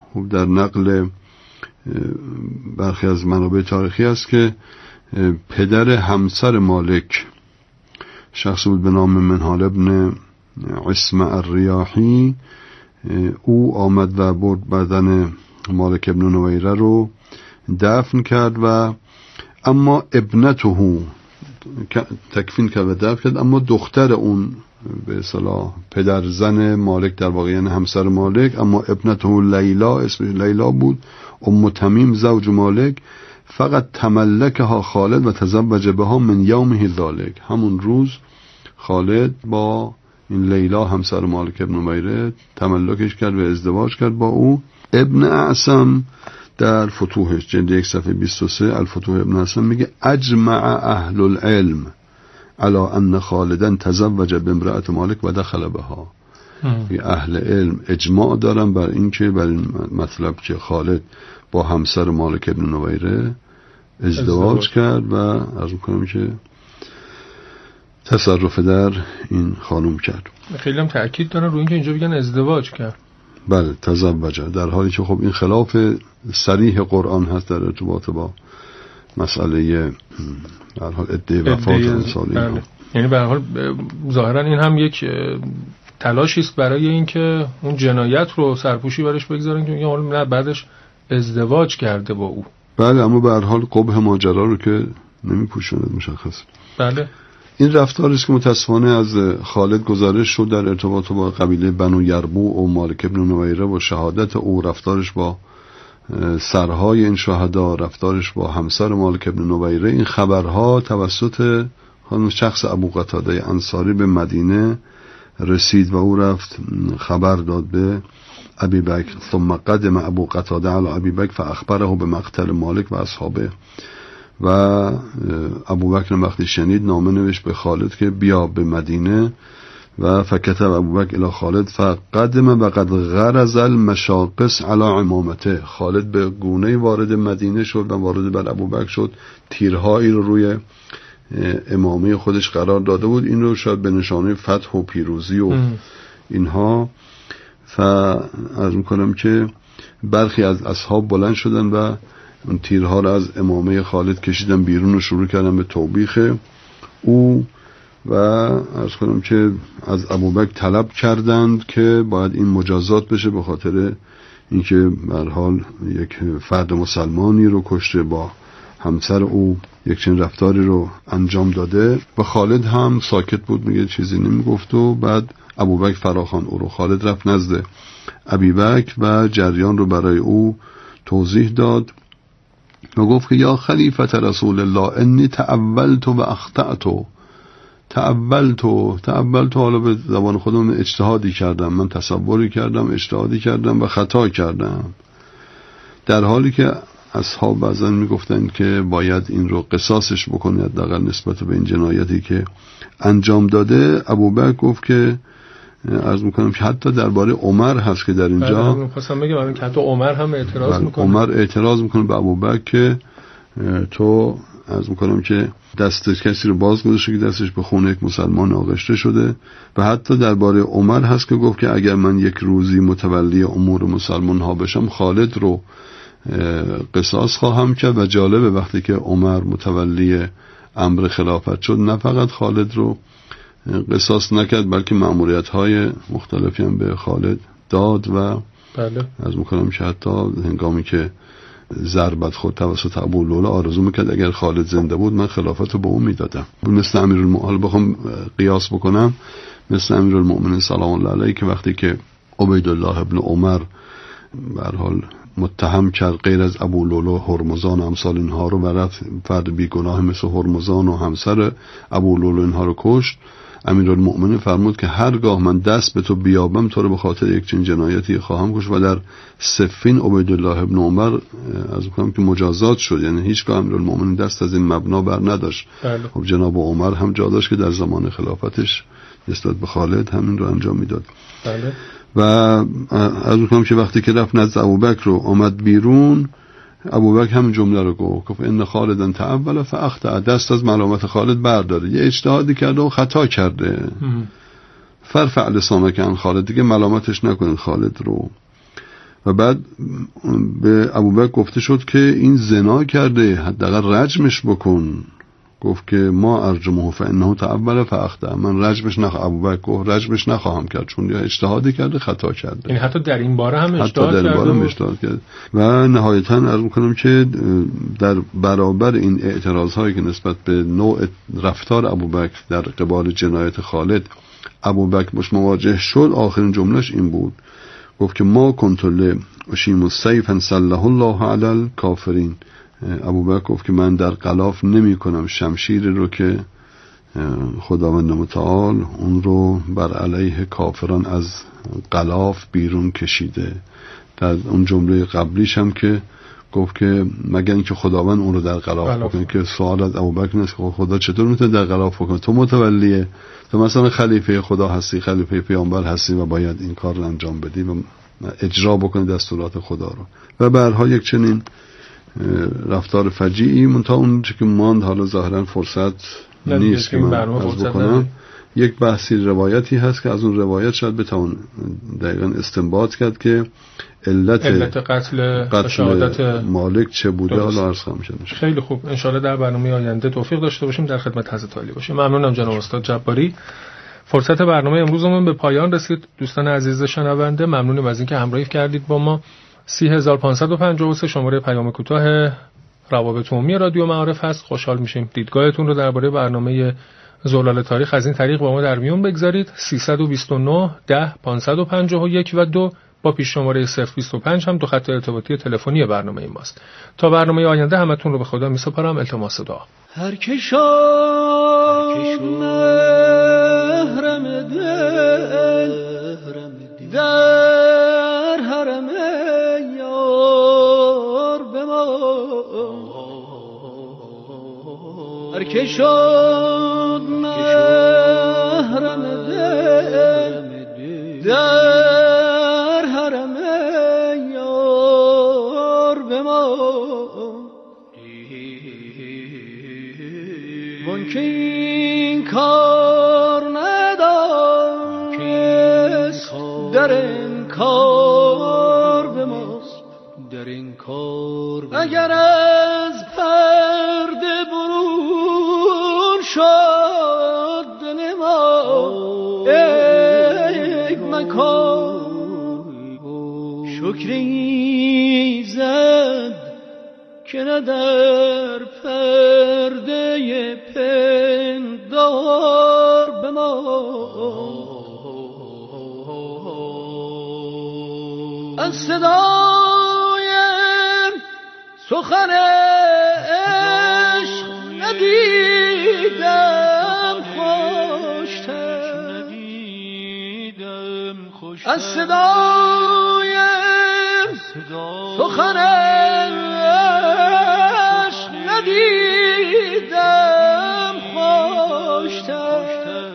در نقل برخی از منابع تاریخی است که پدر همسر مالک، شخص بود به نام منهال ابن عصمة الریاحی، او آمد و برد بدن مالک ابن نویره رو دفن کرد و اما ابنته تکفین کرد و دفن کرد، اما دختر اون به اصطلاح پدر زن مالک در واقع یعنی همسر مالک، اما ابنته لیلا، اسمش لیلا بود، ام تمیم زوج مالک، فقط تملکها خالد و تزوج بها من یومه ذالک. همون روز خالد با این لیلا همسر مالک ابن نویره تملکش کرد و ازدواج کرد با او. ابن اعصم در فتوحش جلد 1 صفحه 23 الفتوح ابن اعصم میگه اجمع اهل العلم علی ان خالدا تزوج بامرأة مالک و دخل بها. اهل علم اجماع دارن بر این که بر این مطلب که خالد با همسر مالک ابن نویره ازدواج کرد و عرض میکنم که تصرف در این خانم کرد. خیلی هم تأکید دارن روی این که اینجا بگن ازدواج کرد. بله تزوج، در حالی که خب این خلاف صریح قرآن هست در ارتباط با مسئله در حال عده وفات انسانی. بله. یعنی به هر حال ظاهرا این هم یک تلاشی است برای اینکه اون جنایت رو سرپوشی برش بگذارن که میگن نه بعدش ازدواج کرده با او. بله اما به هر حال قبح ماجرا رو که نمیپوشوند مشخص. بله. این رفتاری است که متاسفانه از خالد گزارش شد در ارتباط با قبیله بنو یربوع و مالک ابن نویره و شهادت او، رفتارش با سرهای این شهدا، رفتارش با همسر مالک ابن نویره. این خبرها توسط شخص ابو قتاده انصاری به مدینه رسید و او رفت خبر داد به ابی بکر. ثم قدم ابو قتاده علی ابی بکر فاخبره به مقتل مالک و اصحابه. و ابو بکر وقتی شنید نامه نوشت به خالد که بیا به مدینه و فکتب ابو بکر الی خالد فقدم و قد غرز المشاقص علی امامته. خالد به گونه وارد مدینه شد و وارد بر ابو بکر شد، تیرهایی رو روی امامه خودش قرار داده بود، این رو شاید به نشانه فتح و پیروزی و اینها. فعرض میکنم که برخی از اصحاب بلند شدن و اون تیرها رو از امامه خالد کشیدن بیرون و شروع کردن به توبیخ او و عرض کنم که از ابوبکر طلب کردند که باید این مجازات بشه به خاطر اینکه به هر حال یک فرد مسلمانی رو کشته، با همسر او یک چنین رفتاری رو انجام داده. و خالد هم ساکت بود، میگه چیزی نمیگفت. و بعد ابوبکر فراخوان او رو. خالد رفت نزد ابوبکر و جریان رو برای او توضیح داد و گفت که یا خلیفت رسول الله انی تأولت و اخطأت. تأولت حالا به زبان خودم اجتهادی کردم، من تصوری کردم، اجتهادی کردم و خطا کردم. در حالی که اصحاب بعضن میگفتن که باید این رو قصاصش بکنه حداقل نسبت به این جنایتی که انجام داده. ابوبکر گفت که عرض میکنم که حتی درباره عمر هست که در اینجا می‌خواستم بگم که حتی عمر هم اعتراض میکنه. عمر اعتراض میکنه به ابوبکر که تو عرض میکنم که دست کسی رو باز گذاشته که دستش به خون یک مسلمان آغشته شده. و حتی درباره عمر هست که گفت که اگر من یک روزی متولی امور مسلمان ها بشم خالد رو قصاص خواهم کرد. و جالبه وقتی که عمر متولی امر خلافت شد نه فقط خالد رو قصاص نکرد بلکه مأموریت‌های مختلفی هم به خالد داد. و بله از میکنم که حتی هنگامی که ضربت خود توسط ابو لولا آرزو میکرد اگر خالد زنده بود من خلافت رو به اون میدادم. مثل امیرالمؤمنین بخوام قیاس بکنم، مثل امیرالمؤمنین سلام الله علیه که وقتی که عبیدالله ابن عمر به هر حال متهم کرد غیر از ابو لولا هرمزان و امثال اینها رو، و رفت فرد بیگناه مثل هرمزان و همسر ابو لولا اینها رو کشت، امیرالمؤمنین فرمود که هرگاه من دست به تو بیابم تو رو به خاطر یک چنین جنایتی خواهم کشت. و در صفین عبیدالله ابن عمر از میگم که مجازات شد، یعنی هیچگاه امیرالمؤمنین دست از این مبنا بر نداشت. خب جناب عمر هم جا داشت که در زمان خلافتش نسبت به خالد همین رو انجام میداد. بله. و از میگم که وقتی که رفت نزد ابوبکر رو آمد بیرون، ابوبکر همین جمله رو گفت ان خالدن تأول فاخطأ، دست از ملامت خالد برداره، یه اجتهادی کرده و خطا کرده. فرفع لسانک عن خالد، دیگه ملامتش نکنید خالد رو. و بعد به ابوبکر گفته شد که این زنا کرده، حداقل رجمش بکن. گفت که ما ارجمه فانه تعول فاخطا، من رجمش ابوبکر گفت رجمش نخواهم کرد چون یا اجتهادی کرده خطا کرده. یعنی حتی در این باره هم اجتهاد کرد. و نهایتا عرض می‌کنم که در برابر این اعتراض‌هایی که نسبت به نوع رفتار ابوبکر در قبال جنایت خالد ابوبکر باش مواجه شد، آخرین جملهش این بود، گفت که ما کنتل اشیم السیف سلح الله علی الکافرین. ابوبکر گفت که من در غلاف نمی کنم شمشیری رو که خداوند متعال اون رو بر علیه کافران از غلاف بیرون کشیده. در اون جمله قبلیش هم که گفت که مگر اینکه خداوند اون رو در غلاف بکنه، که سوال از ابوبکر نیست که خدا چطور میتونه در غلاف بکنه، تو متولیه، تو مثلا خلیفه خدا هستی، خلیفه پیامبر هستی و باید این کار رو انجام بدی و اجرا بکنی دستورات خدا رو. و به هر حال یک چنین رفتار فجیعی منتها اون که ماند حالا ظاهرا فرصت نیست که من عرض بکنم. یک بحثی روایتی هست که از اون روایت شاید بتوان دقیقاً استنباط کرد که علت قتل مالک چه بوده. حالا عرض خواهم شد. خیلی خوب، انشالله در برنامه آینده توفیق داشته باشیم در خدمت حضرت عالی باشیم. ممنونم جناب استاد جباری. فرصت برنامه امروزمون به پایان رسید. دوستان عزیز شنونده ممنونم از اینکه همراهی کردید با ما. 3553 شماره پیام کوتاه روابط عمومی رادیو معارف هست. خوشحال میشیم دیدگاهتون رو درباره برنامه زلال تاریخ از این طریق با ما در میون بگذارید. 329 10 551 و 2 با پیش شماره 025 هم دو خط ارتباطی تلفنی برنامه ماست. تا برنامه آینده همتون رو به خدا میسپارم. التماس دعا. هر که شد محرم دل در حرم یار بمان، هر که شد محرم دل در حرم یار بمان، من که این کار نداشت در این کار بماست، در این کار اگر از پرده برون شد دل ما ای مکان، شکری زد که نه در پرده پندار به ما، از صدای سخن عشق ندیدم خوشتر، از صدای سخن عشق ندیدم خوشتر،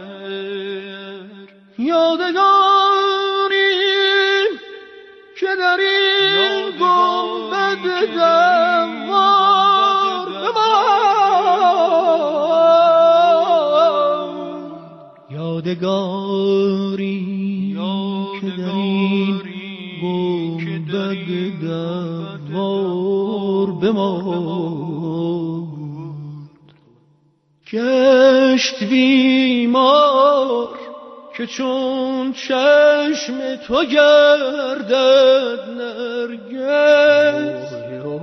یادگاری که در این گنبد دوار بمان، یادگاری که در این گنبد دوار بمان، گشت بیمار که چون چشم تو گردد نرگس،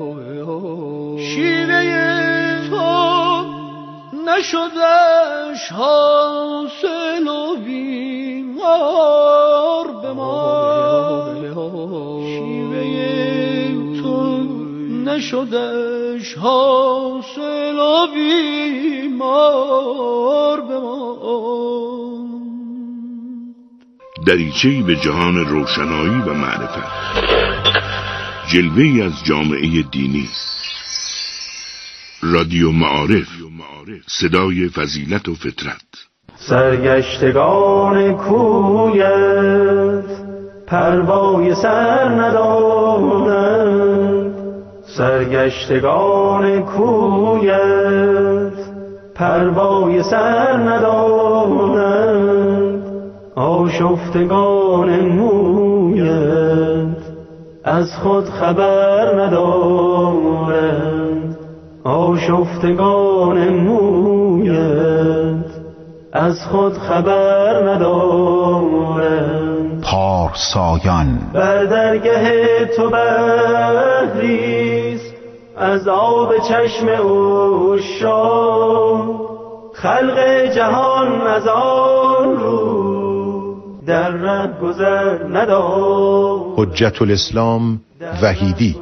شیوه تو نشدش حاصل و بیمار بمان، شیوه تو نشدش حاصل و بیمار بمان. دریچه‌ای به جهان روشنایی و معرفت، جلوه‌ای از جامعه دینی. رادیو معارف، صدای فضیلت و فطرت. سرگشتگان کویت پروای سر ندارند، سرگشتگان کویت پروای سر ندارند، آشفتگان مویت از خود خبر ندارند. آشفتگان مویت از خود خبر ندارند. پارسایان بر درگه تو بحریست از آب چشم عشاق. خلق جهان از آن رو در ره گذر ندارد. حجت الاسلام وحیدی.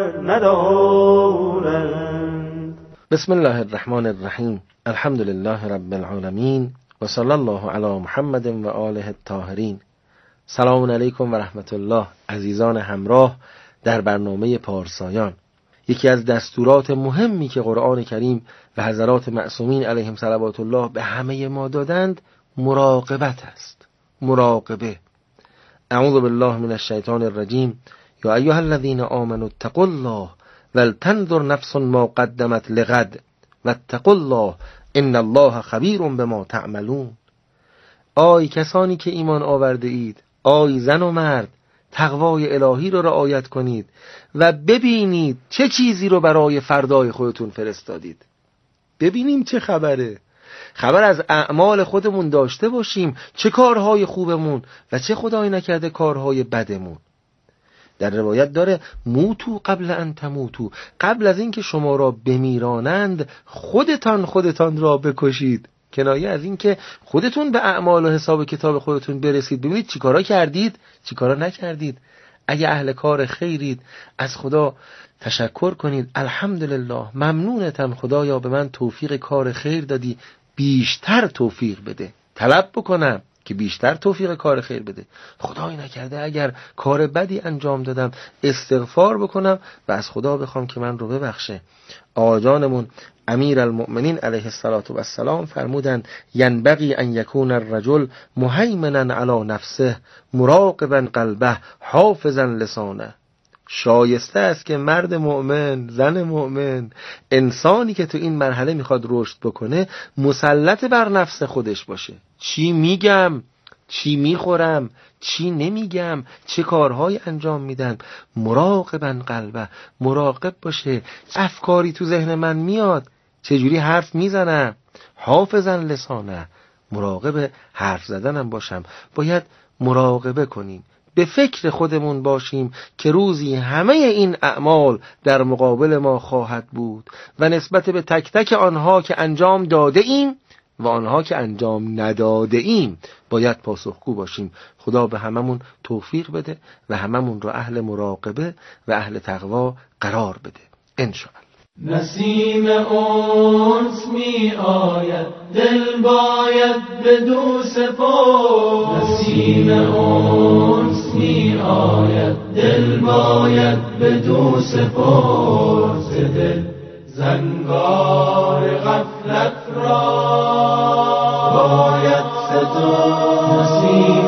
بسم الله الرحمن الرحیم. الحمد لله رب العالمین و صلی الله علی محمد و آله الطاهرین. سلام علیکم و رحمت الله. عزیزان همراه در برنامه پارسایان، یکی از دستورات مهمی که قرآن کریم و حضرات معصومین علیهم صلوات الله به همه ما دادند مراقبت است. مراقبه. اعوذ بالله من الشیطان الرجیم. یا ایها الذین آمنوا اتقوا الله ولتنظر نفس ما قدمت لغد واتقوا الله ان الله خبیر بما تعملون. آی کسانی که ایمان آورده اید، آی زن و مرد، تقوای الهی رو رعایت کنید و ببینید چه چیزی رو برای فردای خودتون فرستادید. ببینیم چه خبره. خبر از اعمال خودمون داشته باشیم، چه کارهای خوبمون و چه خدای نکرده کارهای بدمون. در روایت داره موتو قبل ان تموتو، قبل از اینکه شما را بمیرانند خودتان را بکشید. کنایه از اینکه خودتون به اعمال و حساب کتاب خودتون برسید، ببینید چیکارا کردید چیکارا نکردید. اگه اهل کار خیرید از خدا تشکر کنید، الحمدلله، ممنونتم خدایا به من توفیق کار خیر دادی، بیشتر توفیق بده. طلب بکنم که بیشتر توفیق کار خیر بده. خدای نکرده اگر کار بدی انجام دادم استغفار بکنم و از خدا بخوام که من رو ببخشه. آقا جانمون امیر المؤمنین علیه السلام فرمودند ینبغی ان یکون الرجل مهیمنا علی نفسه مراقبا قلبه حافظا لسانه. شایسته است که مرد مؤمن، زن مؤمن، انسانی که تو این مرحله میخواد رشد بکنه مسلط بر نفس خودش باشه. چی میگم، چی میخورم، چی نمیگم، چه کارهای انجام میدم. مراقبا قلبه، مراقب باشه افکاری تو ذهن من میاد، چجوری حرف میزنم. حافظا لسانه، مراقب حرف زدنم باشم. باید مراقبه کنیم، به فکر خودمون باشیم که روزی همه این اعمال در مقابل ما خواهد بود و نسبت به تک تک آنها که انجام داده ایم و آنها که انجام نداده ایم باید پاسخگو باشیم. خدا به هممون توفیق بده و هممون رو اهل مراقبه و اهل تقوا قرار بده انشاءالله. نسیم انس می آید دل باید بدو سپرد. نسیم انس می آید دل باید بدو سپرد. ز دل زنگار غفلت را باید سترد. نسیم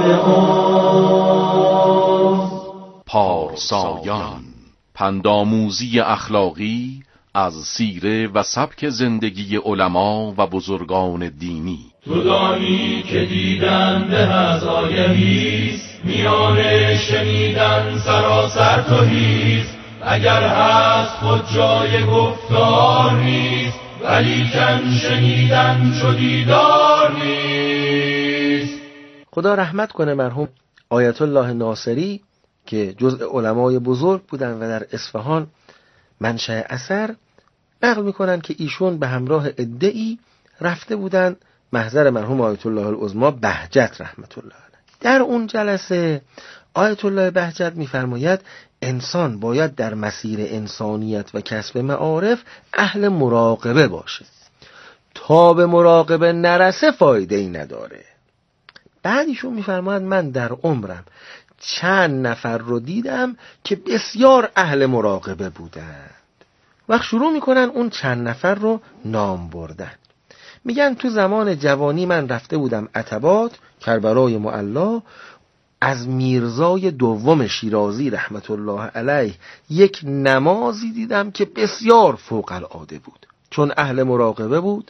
انس. پارسایان، پندآموزی اخلاقی از سیره و سبک زندگی علما و بزرگان دینی. تو دانی که دیدن به از آیهیست، میان شنیدن سراسر توهیست. اگر هست خود جای گفتار نیست، ولیکن شنیدن چو دیدار نیست. خدا رحمت کنه مرحوم آیت الله ناصری که جزء علمای بزرگ بودن و در اصفهان منشأ اثر نقل میکنن که ایشون به همراه عده‌ای رفته بودن محضر مرحوم آیت الله العظمی بهجت رحمت الله علیه. در اون جلسه آیت الله بهجت میفرماید انسان باید در مسیر انسانیت و کسب معارف اهل مراقبه باشه. تا به مراقبه نرسه فایده ای نداره. بعد ایشون میفرماید من در عمرم چند نفر رو دیدم که بسیار اهل مراقبه بودن. وقت شروع میکنن اون چند نفر رو نام بردن. میگن تو زمان جوانی من رفته بودم عتبات کربلای معلا، از میرزای دوم شیرازی رحمت الله علیه یک نمازی دیدم که بسیار فوق العاده بود. چون اهل مراقبه بود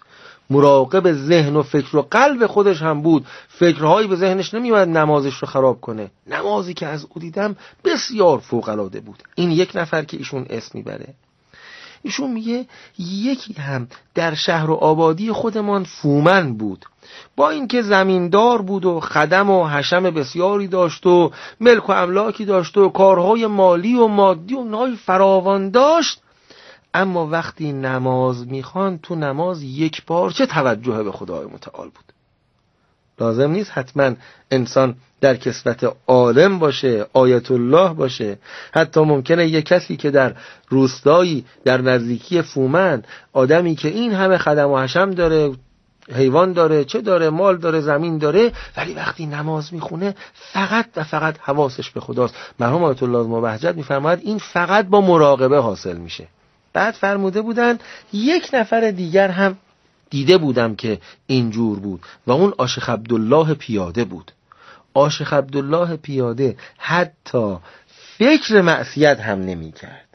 مراقب ذهن و فکر و قلب خودش هم بود. فکرهایی به ذهنش نمیومد نمازش رو خراب کنه. نمازی که از او دیدم بسیار فوق‌العاده بود. این یک نفر که ایشون اسم میبره. ایشون میگه یکی هم در شهر و آبادی خودمان فومن بود، با اینکه زمیندار بود و خدم و حشم بسیاری داشت و ملک و املاکی داشت و کارهای مالی و مادی و نای فراوان داشت، اما وقتی نماز میخوان تو نماز یک پارچه توجه به خدای متعال بود. لازم نیست حتما انسان در کسوت عالم باشه، آیت الله باشه. حتی ممکنه یک کسی که در روستایی در نزدیکی فومن، آدمی که این همه خدم و حشم داره، حیوان داره، چه داره، مال داره، زمین داره، ولی وقتی نماز میخونه فقط و فقط حواسش به خداست. مرحوم آیت الله مبهجت میفرماید این فقط با مراقبه حاصل میشه. بعد فرموده بودن یک نفر دیگر هم دیده بودم که اینجور بود و اون عاشق عبدالله پیاده بود. عاشق عبدالله پیاده حتی فکر معصیت هم نمی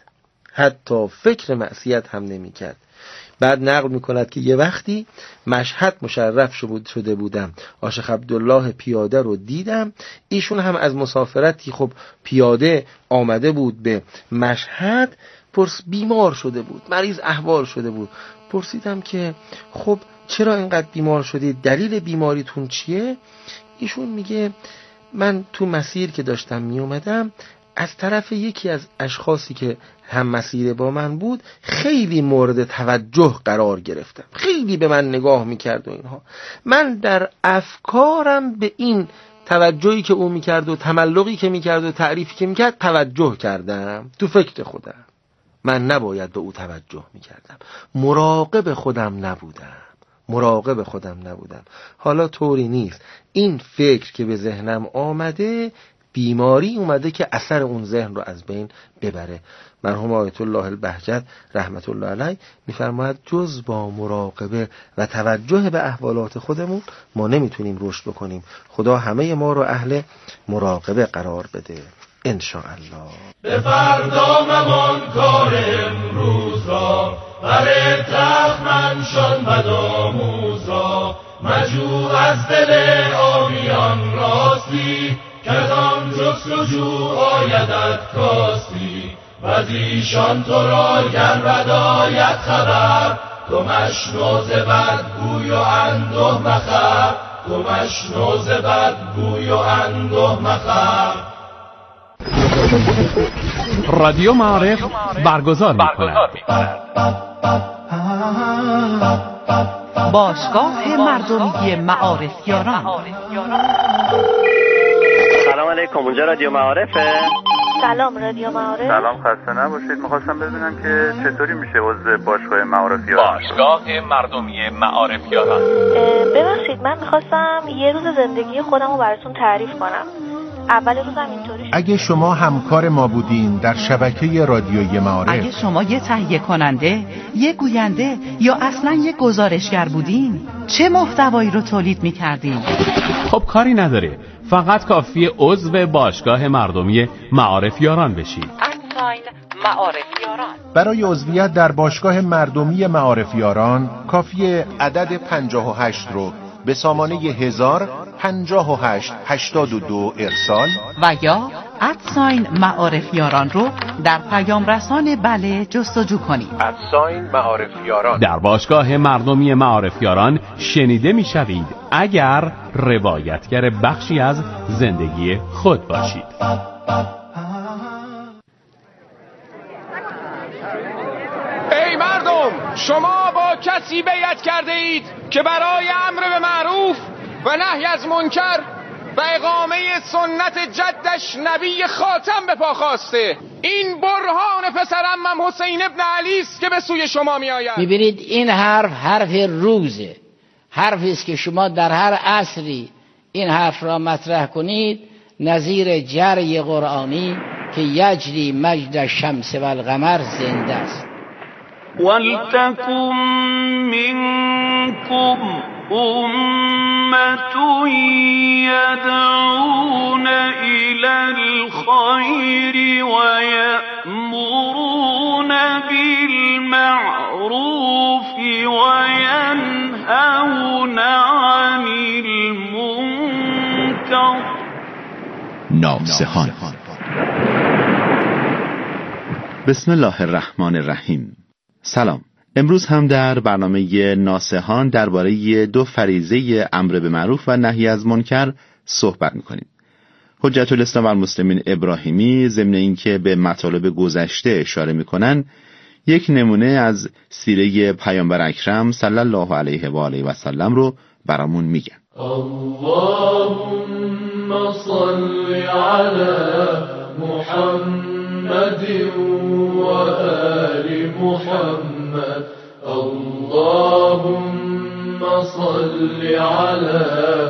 کرد. بعد نقل میکند که یه وقتی مشهد مشرف شده بودم، عاشق عبدالله پیاده رو دیدم. ایشون هم از مسافرتی خب پیاده آمده بود به مشهد، بیمار شده بود، مریض احوال شده بود. پرسیدم که خب چرا اینقدر بیمار شدید؟ دلیل بیماریتون چیه؟ ایشون میگه من تو مسیر که داشتم می اومدم از طرف یکی از اشخاصی که هم مسیر با من بود خیلی مورد توجه قرار گرفتم، خیلی به من نگاه میکرد و اینها. من در افکارم به این توجهی که او میکرد و تملقی که میکرد و تعریفی که میکرد توجه کردم. تو فکر خودم من نباید به او توجه میکردم، مراقب خودم نبودم. حالا طوری نیست، این فکر که به ذهنم آمده بیماری اومده که اثر اون ذهن رو از بین ببره. مرحوم آیت الله البهجت رحمت الله علیه میفرماید جز با مراقبه و توجه به احوالات خودمون ما نمیتونیم رشد بکنیم. خدا همه ما رو اهل مراقبه قرار بده ان شاء الله. به فردا ممان کار امروز را، بر تخمنشان بدآموز را، مجو از دل آبیان راستی، که از آن جستجو آیدت کاستی. و از ایشان تو را گر بد آید خبر، تو مشنو ز بد گوی و انده مخر، تو مشنو ز بد گوی و انده مخر. رادیو معارف برگزار می‌کند باشگاه مردمی معارفیاران. سلام علیکم، اونجا رادیو معارفه؟ سلام رادیو معارف. سلام، خسته نباشید. می‌خواستم ببینم که چطوری میشه عضو باشگاه معارفیاران. باشگاه مردمی معارفیاران. ببخشید من می‌خواستم یه روز زندگی خودم رو براتون تعریف کنم. اول روزم اینطوری شد. اگه شما همکار ما بودین در شبکه رادیوی معارف، اگه شما یه تهیه کننده، یه گوینده یا اصلا یه گزارشگر بودین، چه محتوایی رو تولید می‌کردین؟ خب کاری نداره، فقط کافیه عضو باشگاه مردمی معارفیاران بشید. معارفیاران. برای عضویت در باشگاه مردمی معارفیاران کافیه عدد 58 رو به سامانه 105882 ارسال و یا @معارفیاران رو در پیام رسان بله جستجو کنید. @معارفیاران. در باشگاه مردمی معارفیاران شنیده میشوید اگر روایتگر بخشی از زندگی خود باشید. ای مردم، شما با کسی بیعت کرده اید که برای امر به معروف و نهی از منکر و اقامه سنت جدش نبی خاتم به پا خواسته. این برهان پسرعمم حسین ابن علی است که به سوی شما می آید. می‌بینید این حرف روزه، حرفی است که شما در هر عصری این حرف را مطرح کنید نظیر جری قرآنی که یجری مجد الشمس و القمر زنده است. وَلْتَكُنْ مِنْكُمْ أُمَّةٌ يَدْعُونَ إِلَى الْخَيْرِ وَيَأْمُرُونَ بِالْمَعْرُوفِ وَيَنْهَوْنَ ناصحان. بسم الله الرحمن الرحیم. سلام. امروز هم در برنامه ناصحان درباره دو فریضه امر به معروف و نهی از منکر صحبت می‌کنیم. حجت الاسلام و المسلمین ابراهیمی ضمن اینکه به مطالب گذشته اشاره می‌کنن، یک نمونه از سیره پیامبر اکرم صلی الله علیه و آله و سلم رو برامون میگن. اللهم صل علی محمد و آل محمد. اللهم صل علی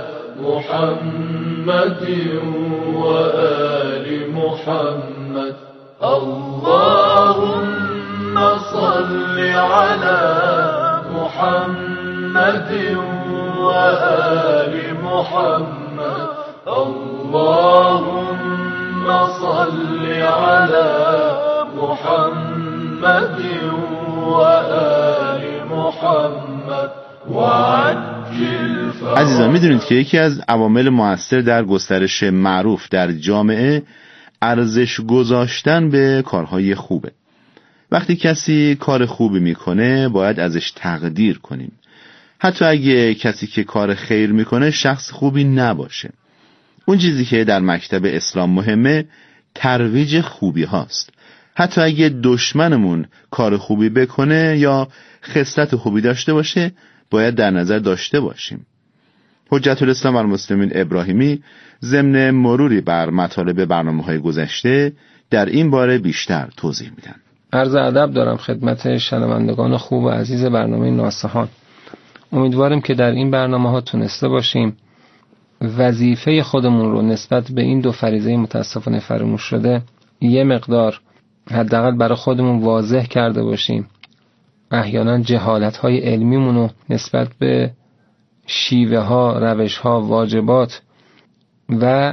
محمد و آل محمد. اللهم صل علی محمد و آل محمد. اللهم صل علی محمد و آل محمد و عجل فرج. عزیزان، میدونید که یکی از عوامل مؤثر در گسترش معروف در جامعه ارزش گذاشتن به کارهای خوبه. وقتی کسی کار خوبی میکنه باید ازش تقدیر کنیم، حتی اگه کسی که کار خیر میکنه شخص خوبی نباشه. اون چیزی که در مکتب اسلام مهمه ترویج خوبی هاست. حتی اگه دشمنمون کار خوبی بکنه یا خصلت خوبی داشته باشه باید در نظر داشته باشیم. حجت الاسلام و المسلمین ابراهیمی ضمن مروری بر مطالب برنامه‌های گذشته در این باره بیشتر توضیح میدن. عرض ادب دارم خدمت شنوندگان خوب و عزیز برنامه ناصحان. امیدواریم که در این برنامه‌ها تونسته باشیم وظیفه خودمون رو نسبت به این دو فریضه متاسفانه فراموش شده یه مقدار حداقل برای خودمون واضح کرده باشیم. احیانا جهالت‌های علمیمون رو نسبت به شیوه‌ها، روش‌ها، واجبات و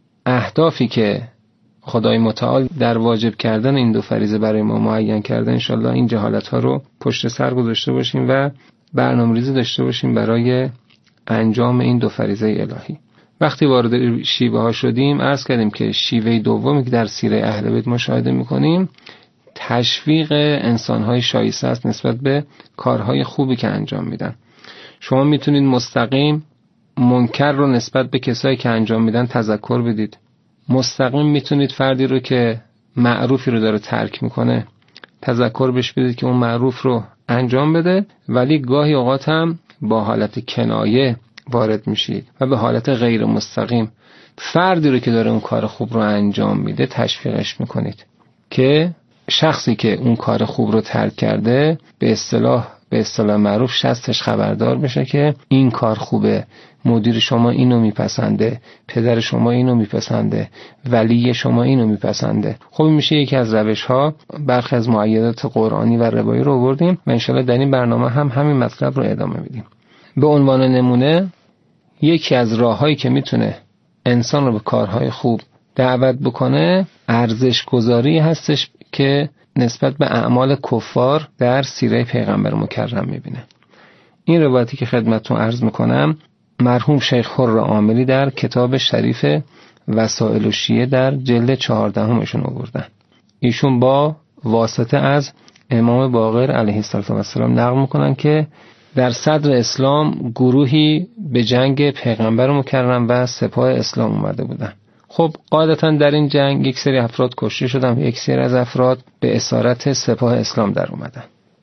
اهدافی که خدای متعال در واجب کردن این دو فریضه برای ما معین کرده، انشالله این جهالت‌ها رو پشت سر گذاشته باشیم و برنامه‌ریزی داشته باشیم برای انجام این دو فریضه الهی. وقتی وارد شیوه‌ها شدیم عرض کردیم که شیوه دومی که در سیره اهل بیت مشاهده می‌کنیم تشویق انسان‌های شایسته است نسبت به کارهای خوبی که انجام میدن. شما میتونید مستقیم منکر رو نسبت به کسایی که انجام میدن تذکر بدید. مستقیم میتونید فردی رو که معروفی رو داره ترک میکنه تذکر بهش بدید که اون معروف رو انجام بده، ولی گاهی اوقات هم با حالت کنایه وارد میشید و به حالت غیر مستقیم فردی رو که داره اون کار خوب رو انجام میده تشویقش میکنید که شخصی که اون کار خوب رو ترک کرده به اصطلاح معروف شستش خبردار بشه که این کار خوبه، مدیر شما اینو میپسنده، پدر شما اینو میپسنده، ولی شما اینو میپسنده. خب میشه یکی از روش‌ها. برخی از مؤیدات قرآنی و روایی رو آوردیم و انشالله در این برنامه هم همین مطلب رو ادامه میدیم. به عنوان نمونه یکی از راه‌هایی که میتونه انسان رو به کارهای خوب دعوت بکنه ارزش گذاری هستش که نسبت به اعمال کفار در سیره پیغمبر مکرم میبینه. این روایتی که خدمتتون عرض میکنم مرحوم شیخ حر عاملی در کتاب شریف وسائل الشیعه در جلد 14 آوردن. ایشون با واسطه از امام باقر علیه السلام نقل میکنن که در صدر اسلام گروهی به جنگ پیغمبر مکرم و سپاه اسلام اومده بودن. خب قاعدتا در این جنگ یک سری افراد کشته شدن و یک سری از افراد به اسارت سپاه اسلام در اومدن.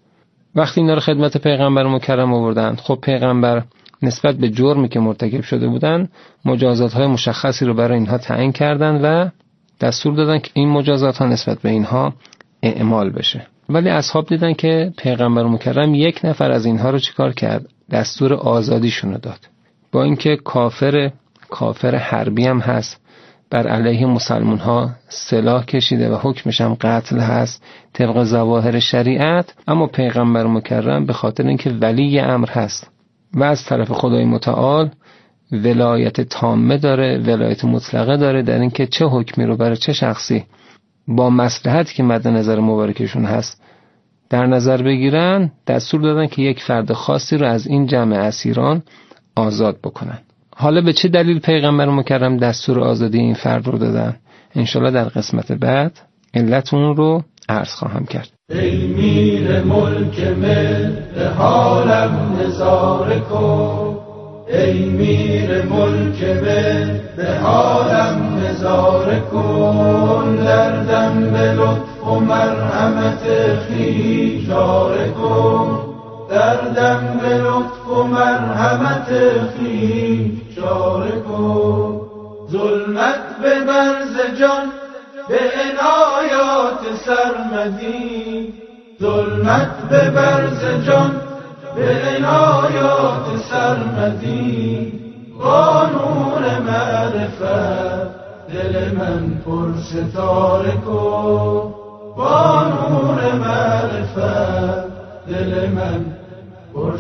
وقتی اینا رو خدمت پیغمبر مکرم آوردن، خب پیغمبر نسبت به جرمی که مرتکب شده بودن مجازات‌های مشخصی رو برای اینها تعیین کردن و دستور دادن که این مجازات‌ها نسبت به اینها اعمال بشه. ولی اصحاب دیدن که پیغمبر مکرم یک نفر از اینها رو چیکار کرد؟ دستور آزادیشون رو داد. با اینکه کافر حربی هم هست، بر علیه مسلمان ها سلاح کشیده و حکمش هم قتل هست طبق ظواهر شریعت، اما پیغمبر مکرم به خاطر اینکه ولی امر هست و از طرف خدای متعال ولایت تامه داره، ولایت مطلقه داره در اینکه چه حکمی رو برای چه شخصی با مصلحتی که مد نظر مبارکشون هست در نظر بگیرن، دستور دادن که یک فرد خاصی رو از این جمع اسیران آزاد بکنن. حالا به چه دلیل پیغمبر مکرم دستور آزادی این فرد رو دادن؟ انشالله در قسمت بعد علت اون رو عرض خواهم کرد. ای میر ملک ملک حالم نظاره کن، ای میر ملک ملک به حالم نظاره کن، دردم به لطف و مرحمت خویش جاره کن، دردم به لطف و مرحمت خویش جاره کن، ظلمت به برز جان به عنایات سرمدی، ظلمت به برز جان به عنایات سرمدی، با نور معرفت دل من پر ستاره کن، با نور معرفت دل من پر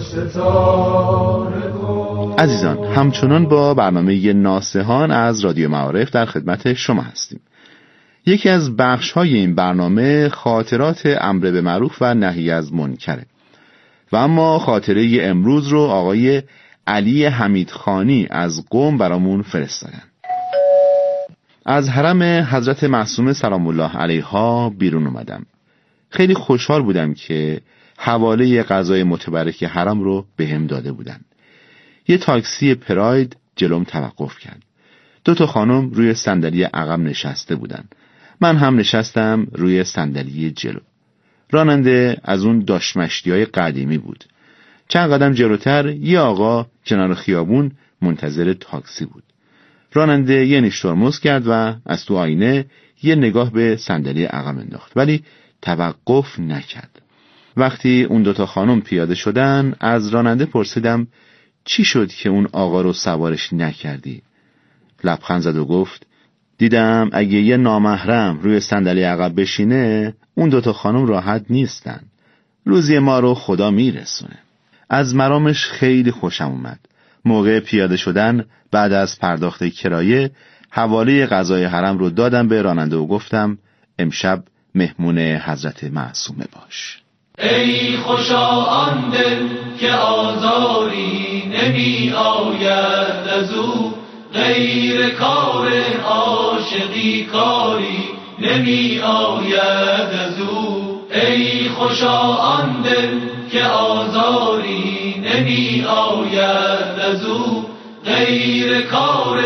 ستاره کن. عزیزان، همچنان با برنامه ناصحان از رادیو معارف در خدمت شما هستیم. یکی از بخش‌های این برنامه خاطرات امر به معروف و نهی از منکره و اما خاطره امروز رو آقای علی حمیدخانی از قم برامون فرستادن. از حرم حضرت معصومه سلام الله علیها بیرون اومدم. خیلی خوشحال بودم که حواله غذای متبرک حرم رو بهم داده بودن. یه تاکسی پراید جلوم توقف کرد. 2 خانم روی صندلی عقب نشسته بودن. من هم نشستم روی صندلی جلو. راننده از اون داشمشتی‌های قدیمی بود. چند قدم جلوتر یه آقا کنار خیابون منتظر تاکسی بود. راننده یه نیش ترمز کرد و از تو آینه یه نگاه به صندلی عقب انداخت، ولی توقف نکرد. وقتی اون 2 خانم پیاده شدن از راننده پرسیدم چی شد که اون آقا رو سوارش نکردی؟ لبخند زد و گفت دیدم اگه یه نامحرم روی صندلی عقب بشینه اون 2 خانم راحت نیستن. روزی ما رو خدا میرسونه. از مرامش خیلی خوشم اومد. موقع پیاده شدن بعد از پرداخت کرایه حواله غذای حرم رو دادم به راننده و گفتم امشب مهمون حضرت معصومه باش. ای خوشا آن دل که آزاری نمی آید از او، غیر کار عاشقی کاری نمی آید از او. ای خوشا آن دل که آزاری نمی آید از او، غیر کار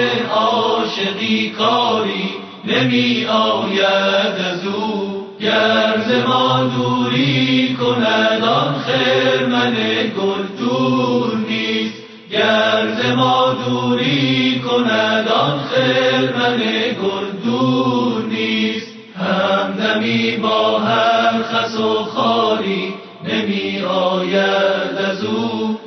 عاشقی کاری نمی آید از او. گر ز ما دوری کند آن خرمن گل دور نیست، گر ز ما دوری کند آن خرمن گل دور نیست. همدمی با هر خس و خاری نمی آید از او،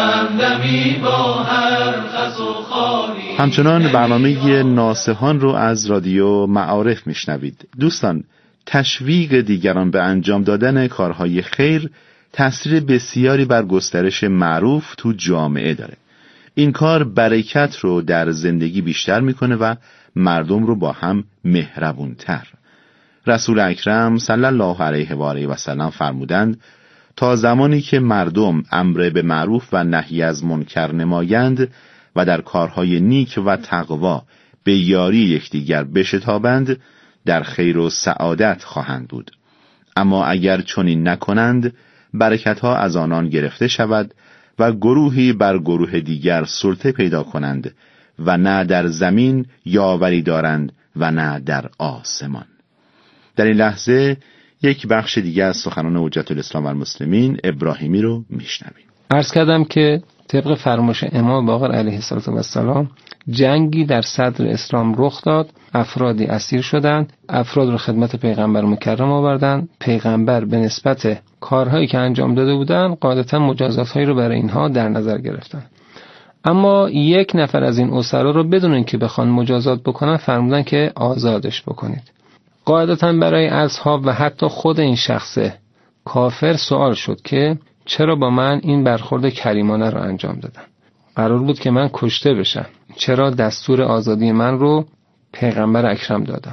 همدمی با هر خس و خاری. همچنان برنامه ناصحان رو از رادیو معارف میشنوید. دوستان، تشویق دیگران به انجام دادن کارهای خیر تأثیر بسیاری بر گسترش معروف تو جامعه داره. این کار برکت رو در زندگی بیشتر میکنه و مردم رو با هم مهربونتر. رسول اکرم صلی الله علیه و آله و سلم فرمودند تا زمانی که مردم امر به معروف و نهی از منکر نمایند و در کارهای نیک و تقوا به یاری یکدیگر بشتابند در خیر و سعادت خواهند بود. اما اگر چنین نکنند برکتها از آنان گرفته شود و گروهی بر گروه دیگر سلطه پیدا کنند و نه در زمین یاوری دارند و نه در آسمان. در این لحظه یک بخش دیگه از سخنان حجت الاسلام و المسلمین ابراهیمی رو میشنویم. عرض کردم که طبق فرمایش امام باقر علیه السلام جنگی در صدر اسلام رخ داد، افرادی اسیر شدند، افراد رو خدمت پیغمبر مکرم آوردند. پیغمبر به نسبت کارهایی که انجام داده بودند قاعدتا مجازات‌هایی رو برای اینها در نظر گرفتن. اما 1 نفر از این اسرا رو بدون اینکه بخوان مجازات بکنن فرمودن که آزادش بکنید. قاعدتا برای اصحاب و حتی خود این شخص کافر سوال شد که چرا با من این برخورد کریمانه رو انجام دادن؟ قرار بود که من کشته بشم. چرا دستور آزادی من رو پیغمبر اکرم دادن؟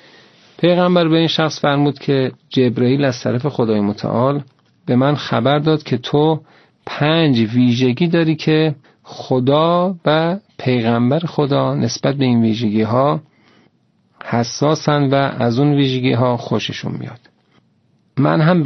پیغمبر به این شخص فرمود که جبرئیل از طرف خدای متعال به من خبر داد که تو 5 ویژگی داری که خدا و پیغمبر خدا نسبت به این ویژگی ها حساسن و از اون ویژگی ها خوششون میاد. من هم